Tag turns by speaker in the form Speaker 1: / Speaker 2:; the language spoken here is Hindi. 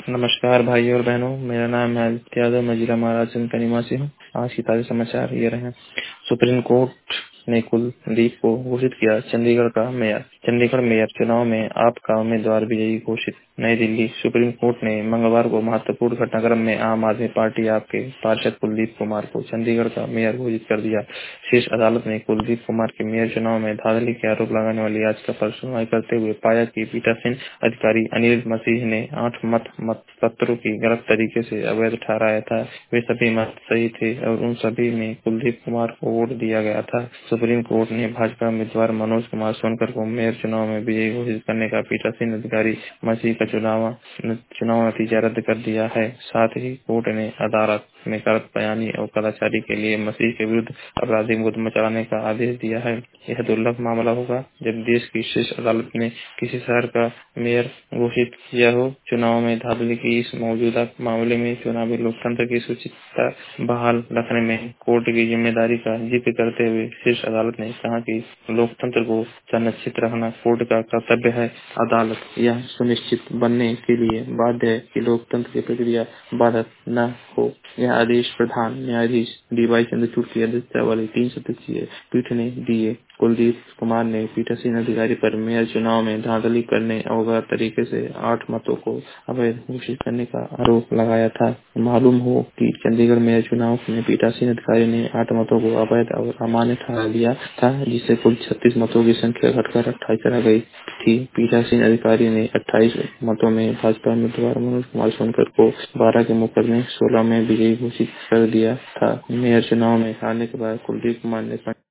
Speaker 1: नमस्कार भाइयों और बहनों, मेरा नाम है आदित्य यादव। मैं जिला महाराजगंज का निवासी हूँ। आज की ताज़ा समाचार ये रहे। सुप्रीम कोर्ट ने कुलदीप को घोषित किया चंडीगढ़ का मेयर। चंडीगढ़ मेयर चुनाव में आप का उम्मीदवार विजयी घोषित। नई दिल्ली। सुप्रीम कोर्ट ने मंगलवार को महत्वपूर्ण घटनाक्रम में आम आदमी पार्टी आपके पार्षद कुलदीप कुमार को चंडीगढ़ का मेयर घोषित कर दिया। शीर्ष अदालत ने कुलदीप कुमार के मेयर चुनाव में धांधली के आरोप लगाने वाली याचिका पर सुनवाई करते हुए पाया कि पीठासीन अधिकारी अनिल मसीह ने 8 मत पत्रों की गलत तरीके से अवैध ठहराया था। वे सभी मत सही थे और उन सभी में कुलदीप कुमार को वोट दिया गया था। सुप्रीम कोर्ट ने भाजपा उम्मीदवार मनोज कुमार सोनकर को मेयर चुनाव में विजयी घोषित करने का पीठासीन अधिकारी मसीह का चुनाव नतीजा रद्द कर दिया है। साथ ही कोर्ट ने अदालत में गलत बयानी और कदाचारी के लिए मसीह के विरुद्ध आपराधिक मुकदमा चलाने का आदेश दिया है। यह दुर्लभ मामला होगा जब देश की शीर्ष अदालत ने किसी शहर का मेयर घोषित किया हो। चुनाव में धांधली की इस मौजूदा मामले में चुनावी लोकतंत्र की शुचिता बहाल रखने में कोर्ट की जिम्मेदारी का जिक्र करते हुए शीर्ष अदालत ने कहा कि लोकतंत्र को संरक्षित रखना कोर्ट का कर्तव्य है। अदालत यह सुनिश्चित बनने के लिए बाध्य है कि लोकतंत्र की प्रक्रिया बाधित न हो। यह आदेश प्रधान न्यायाधीश डी.वाई. चंद्रचूड़ की अध्यक्षता वाली 3 सदस्यीय पीठ ने दिए। कुलदीप कुमार ने पीठासीन अधिकारी पर मेयर चुनाव में धांधली करने और गलत तरीके से 8 मतों को अवैध घोषित करने का आरोप लगाया था। मालूम हो कि चंडीगढ़ मेयर चुनाव में पीठासीन अधिकारी ने 8 मतों को अवैध और अमान्य ठहरा दिया था, जिससे कुल 36 मतों की संख्या घटकर 28 रह गई थी। पीठासीन अधिकारी ने 28 मतों में भाजपा उम्मीदवार मनोज कुमार सोनकर को 12 के मुकाबले 16 में विजयी घोषित कर दिया था। मेयर चुनाव में हारने के बाद कुलदीप कुमार ने